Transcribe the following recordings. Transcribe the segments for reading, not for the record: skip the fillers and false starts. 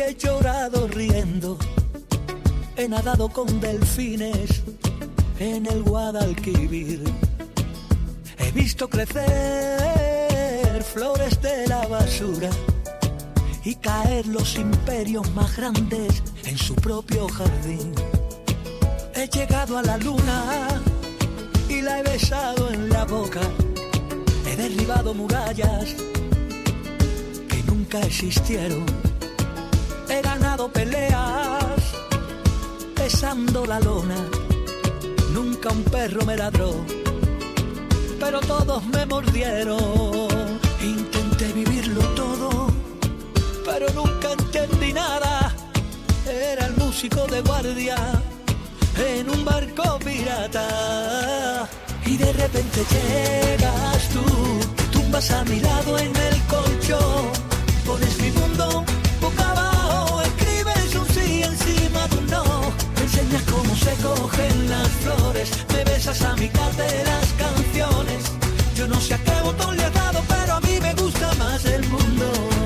He llorado riendo, he nadado con delfines en el Guadalquivir. He visto crecer flores de la basura y caer los imperios más grandes en su propio jardín. He llegado a la luna y la he besado en la boca. He derribado murallas que nunca existieron. He ganado peleas besando la lona. Nunca un perro me ladró, pero todos me mordieron. Intenté vivirlo todo, pero nunca entendí nada. Era el músico de guardia en un barco pirata. Y de repente llegas tú, te tumbas a mi lado en el colchón. Pones mi mundo boca abajo, escribes un sí encima de un no. Me enseñas cómo se cogen las flores, me besas a mitad de las canciones. Yo no sé a qué botón le has dado, pero a mí me gusta más el mundo.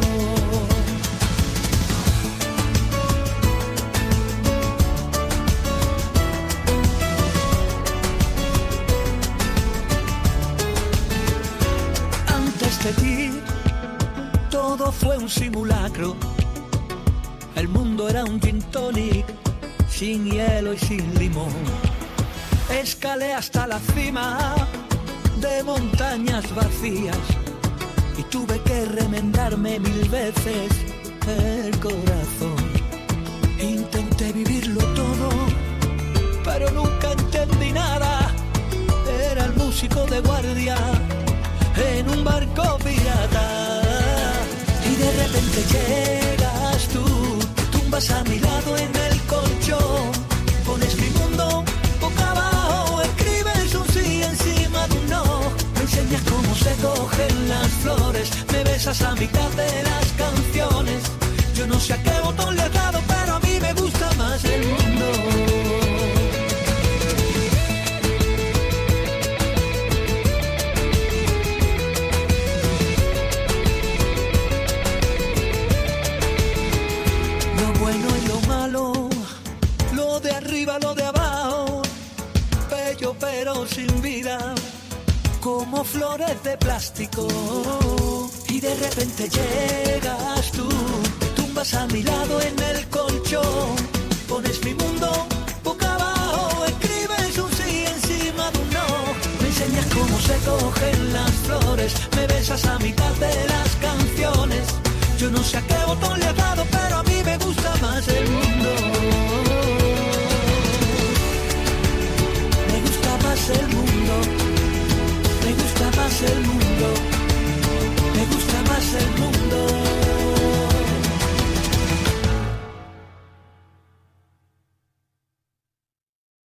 De ti, todo fue un simulacro. El mundo era un gin tonic, sin hielo y sin limón. Escalé hasta la cima de montañas vacías y tuve que remendarme 1000 veces el corazón. Intenté vivirlo todo, pero nunca entendí nada. Era el músico de guardia en un barco pirata. Y de repente llegas tú, te tumbas a mi lado en el colchón. Pones mi mundo boca abajo, escribes un sí encima de un no. Me enseñas cómo se cogen las flores, me besas a mitad de las canciones. Yo no sé a qué botón le has dado, pero a mí me gusta más el mundo. Lo de abajo, bello pero sin vida, como flores de plástico. Y de repente llegas tú, te tumbas a mi lado en el colchón. Pones mi mundo boca abajo, escribes un sí encima de un no. Me enseñas cómo se cogen las flores, me besas a mitad de las canciones. Yo no sé a qué botón le has dado, pero a mí me gusta más el mundo.